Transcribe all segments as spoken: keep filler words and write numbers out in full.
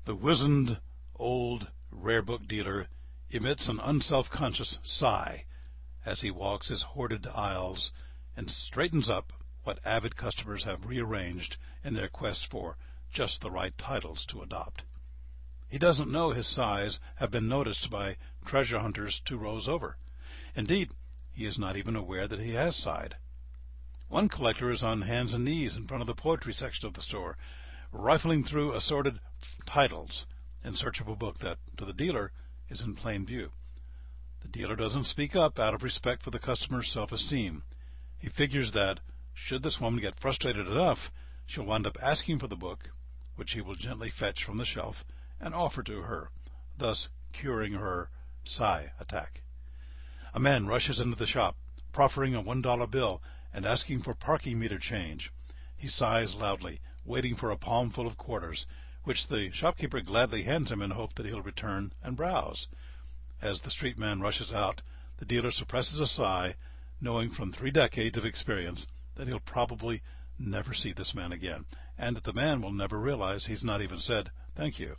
The wizened old rare book dealer emits an unself-conscious sigh as he walks his hoarded aisles and straightens up what avid customers have rearranged in their quest for just the right titles to adopt. He doesn't know his sighs have been noticed by treasure hunters two rows over. Indeed, he is not even aware that he has sighed. One collector is on hands and knees in front of the poetry section of the store, rifling through assorted titles in search of a book that, to the dealer, is in plain view. The dealer doesn't speak up out of respect for the customer's self-esteem. He figures that, should this woman get frustrated enough, she'll wind up asking for the book, which he will gently fetch from the shelf and offer to her, thus curing her sigh attack. A man rushes into the shop, proffering a one dollar bill and asking for parking meter change. He sighs loudly, waiting for a palmful of quarters, which the shopkeeper gladly hands him in hope that he'll return and browse. As the street man rushes out, the dealer suppresses a sigh, knowing from three decades of experience that he'll probably never see this man again, and that the man will never realize he's not even said thank you.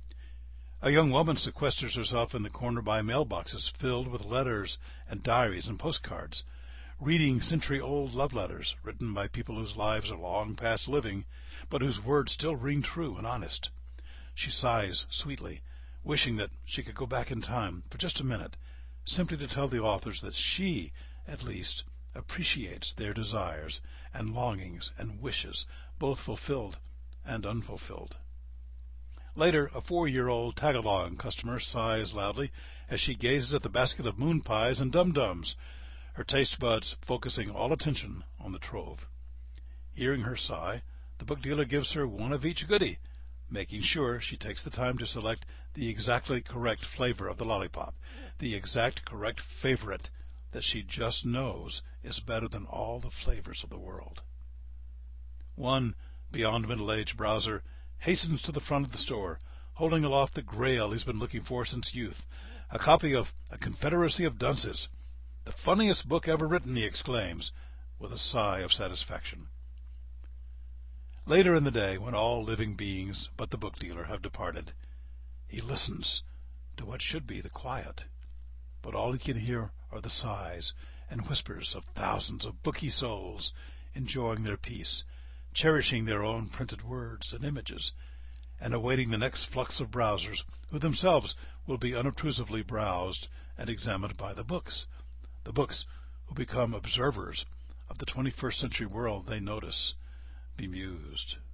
A young woman sequesters herself in the corner by mailboxes filled with letters and diaries and postcards, reading century-old love letters written by people whose lives are long past living, but whose words still ring true and honest. She sighs sweetly, wishing that she could go back in time for just a minute, simply to tell the authors that she, at least, appreciates their desires and longings and wishes, both fulfilled and unfulfilled. Later, a four-year-old tag-along customer sighs loudly as she gazes at the basket of moon pies and dum-dums, her taste buds focusing all attention on the trove. Hearing her sigh, the book dealer gives her one of each goodie, making sure she takes the time to select the exactly correct flavor of the lollipop, the exact correct favorite that she just knows is better than all the flavors of the world. One beyond middle-aged browser hastens to the front of the store, holding aloft the grail he's been looking for since youth, a copy of A Confederacy of Dunces. The funniest book ever written, he exclaims, with a sigh of satisfaction. Later in the day, when all living beings but the book dealer have departed, he listens to what should be the quiet, but all he can hear are the sighs and whispers of thousands of booky souls enjoying their peace, cherishing their own printed words and images, and awaiting the next flux of browsers who themselves will be unobtrusively browsed and examined by the books, the books who become observers of the twenty-first century world they notice, bemused.